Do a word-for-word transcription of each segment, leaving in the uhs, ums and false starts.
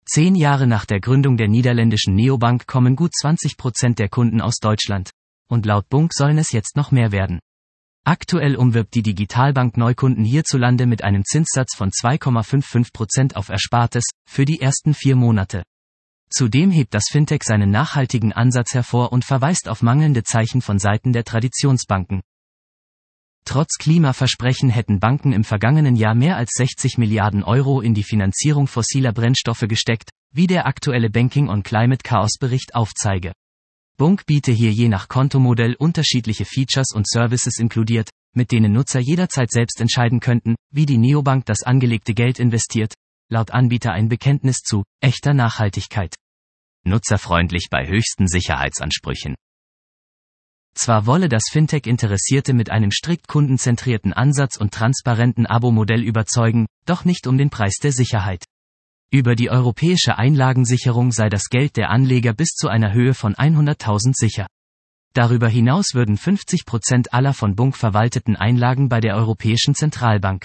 Zehn Jahre nach der Gründung der niederländischen Neobank kommen gut zwanzig Prozent der Kunden aus Deutschland. Und laut Bunk sollen es jetzt noch mehr werden. Aktuell umwirbt die Digitalbank Neukunden hierzulande mit einem Zinssatz von zwei Komma fünfundfünfzig Prozent auf Erspartes für die ersten vier Monate. Zudem hebt das Fintech seinen nachhaltigen Ansatz hervor und verweist auf mangelnde Zeichen von Seiten der Traditionsbanken. Trotz Klimaversprechen hätten Banken im vergangenen Jahr mehr als sechzig Milliarden Euro in die Finanzierung fossiler Brennstoffe gesteckt, wie der aktuelle Banking on Climate Chaos Bericht aufzeige. Bunk biete hier je nach Kontomodell unterschiedliche Features und Services inkludiert, mit denen Nutzer jederzeit selbst entscheiden könnten, wie die Neobank das angelegte Geld investiert, laut Anbieter ein Bekenntnis zu echter Nachhaltigkeit. Nutzerfreundlich bei höchsten Sicherheitsansprüchen. Zwar wolle das Fintech Interessierte mit einem strikt kundenzentrierten Ansatz und transparenten Abo-Modell überzeugen, doch nicht um den Preis der Sicherheit. Über die europäische Einlagensicherung sei das Geld der Anleger bis zu einer Höhe von hunderttausend sicher. Darüber hinaus würden fünfzig Prozent aller von Bunk verwalteten Einlagen bei der Europäischen Zentralbank.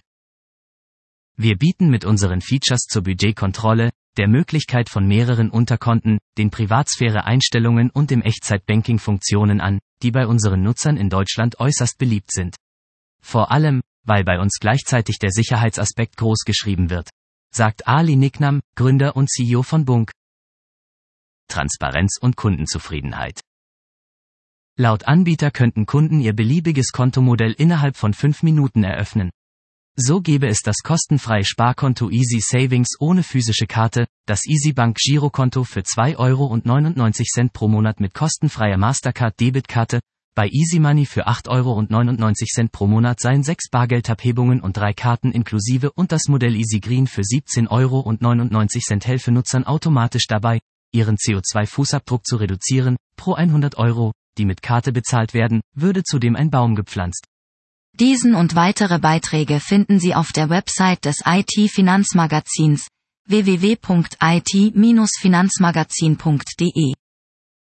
Wir bieten mit unseren Features zur Budgetkontrolle, der Möglichkeit von mehreren Unterkonten, den Privatsphäre-Einstellungen und dem Echtzeit-Banking Funktionen an, die bei unseren Nutzern in Deutschland äußerst beliebt sind. Vor allem, weil bei uns gleichzeitig der Sicherheitsaspekt groß geschrieben wird, sagt Ali Niknam, Gründer und C E O von Bunk. Transparenz und Kundenzufriedenheit. Laut Anbieter könnten Kunden ihr beliebiges Kontomodell innerhalb von fünf Minuten eröffnen. So gäbe es das kostenfreie Sparkonto Easy Savings ohne physische Karte, das EasyBank Girokonto für zwei Euro neunundneunzig pro Monat mit kostenfreier Mastercard-Debitkarte, bei EasyMoney für acht Euro neunundneunzig pro Monat seien sechs Bargeldabhebungen und drei Karten inklusive und das Modell Easy Green für siebzehn Euro neunundneunzig helfe Nutzern automatisch dabei, ihren C O zwei Fußabdruck zu reduzieren. Pro hundert Euro, die mit Karte bezahlt werden, würde zudem ein Baum gepflanzt. Diesen und weitere Beiträge finden Sie auf der Website des I T-Finanzmagazins w w w punkt i t Bindestrich finanzmagazin punkt d e.